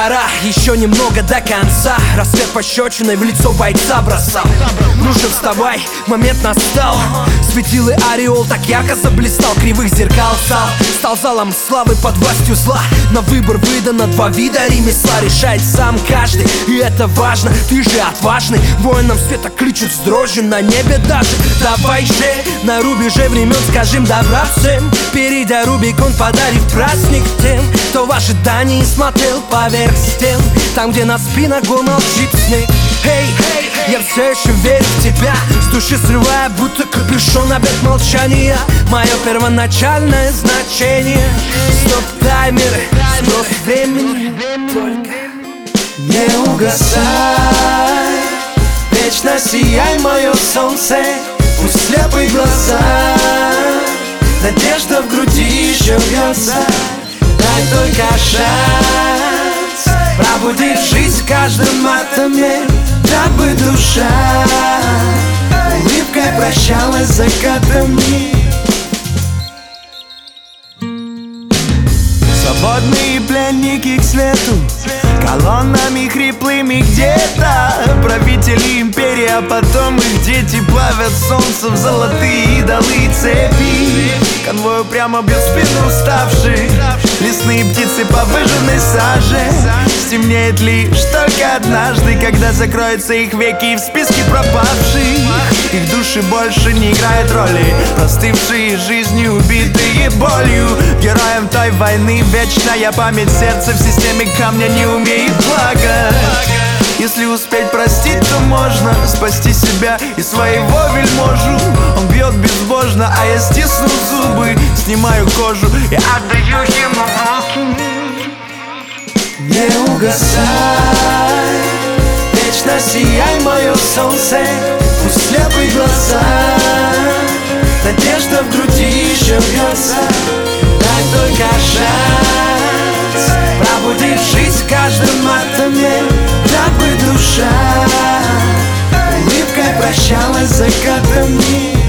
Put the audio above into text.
пора, еще немного до конца. Рассвет пощечиной в лицо бойца бросал. Ну же вставай, момент настал. Светилы ореол так ярко заблистал. Кривых зеркал стал залом славы под властью зла. На выбор выдано два вида ремесла. Решает сам каждый, и это важно. Ты же отважный, воинам света кличут с дрожью на небе даже. Давай же, на рубеже времен скажем добра всем. Перейдя Рубикон, подарив праздник тем, кто в ожидании смотрел поверх стен, там, где на спинах гор молчит снег. Эй, я все еще верю в тебя, с души срывая, будто капюшон обет молчания. Мое первоначальное значение. Стоп-таймеры, сброс времени. Только не угасай, вечно сияй, мое солнце. Пусть слепые глаза, надежда в груди еще бьется. Дай только шанс пробудить жизнь в каждом атоме, дабы душа улыбкой прощалась с закатами. Свободные пленники к свету, колоннами хриплыми где-то правители империи, а потом их дети плавят солнце в золотые идолы цепи. Конвой прямо бьет спину уставших, лесные птицы по выжженной саже. Стемнеет лишь только однажды, когда закроются их веки в списке пропавших. Их души больше не играют роли, простывшие жизнью, убитые болью. Героям той войны вечная память, сердце в системе камня не умеет плакать. Если успеть простить, то можно спасти себя и своего вельможу. Он бьет безбожно, а я стисну зубы, снимаю кожу и отдаю ему руки. Не угасай, вечно сияй, мое солнце. Пусть слепые глаза, надежда в груди еще бьется. Дай только шанс пробудить жизнь в каждом атоме, дабы душа улыбкой прощалась с закатами.